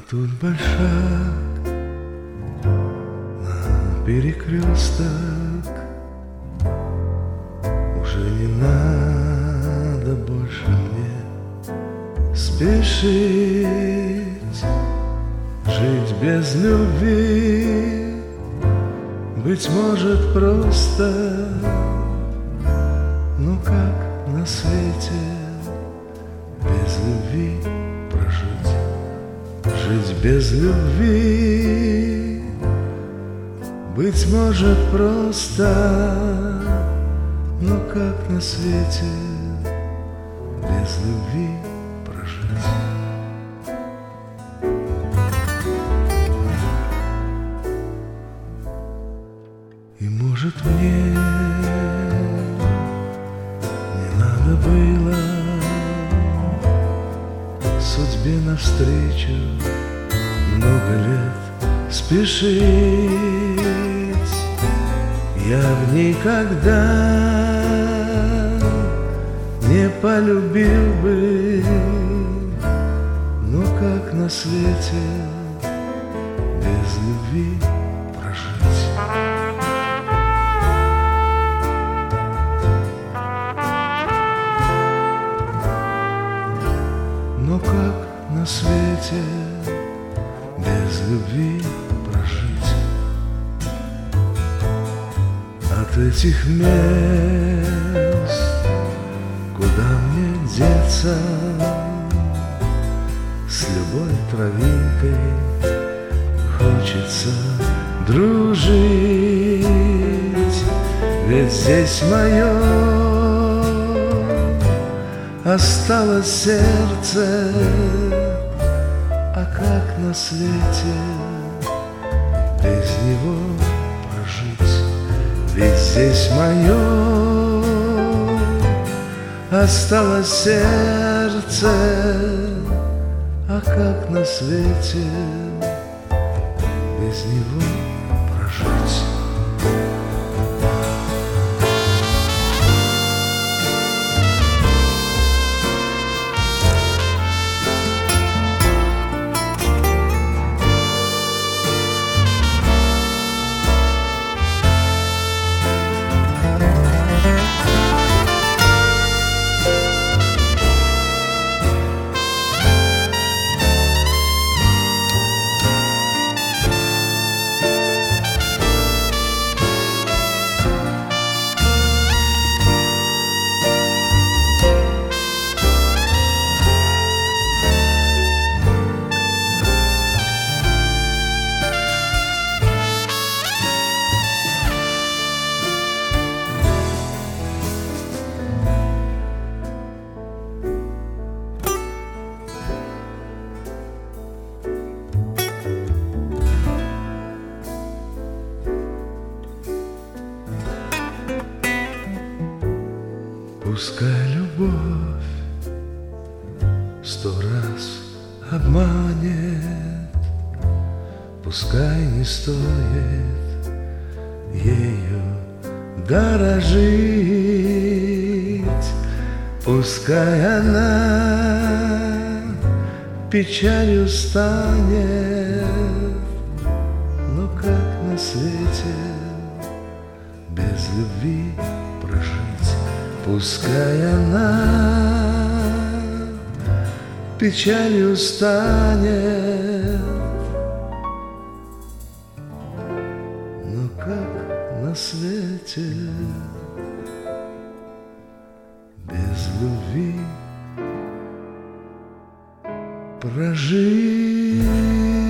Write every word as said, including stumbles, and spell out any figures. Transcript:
тут большак на перекресток, уже не надо больше мне спешить, жить без любви, быть может просто, ну как на свете без любви прожить? Жить без любви, быть может просто, но как на свете без любви прожить? И может мне не надо было судьбе навстречу много лет спешить, я в никогда не полюбил бы, но как на свете без любви прожить? Но как на свете без любви прожить? От этих мест куда мне деться? С любой травинкой хочется дружить, ведь здесь мое осталось сердце, а как на свете без него прожить? Ведь здесь мое осталось сердце, а как на свете без него прожить? Пускай любовь сто раз обманет, пускай не стоит ею дорожить, пускай она печалью станет, но как на свете без любви прожить? Пускай она печалью станет, но как на свете без любви прожить?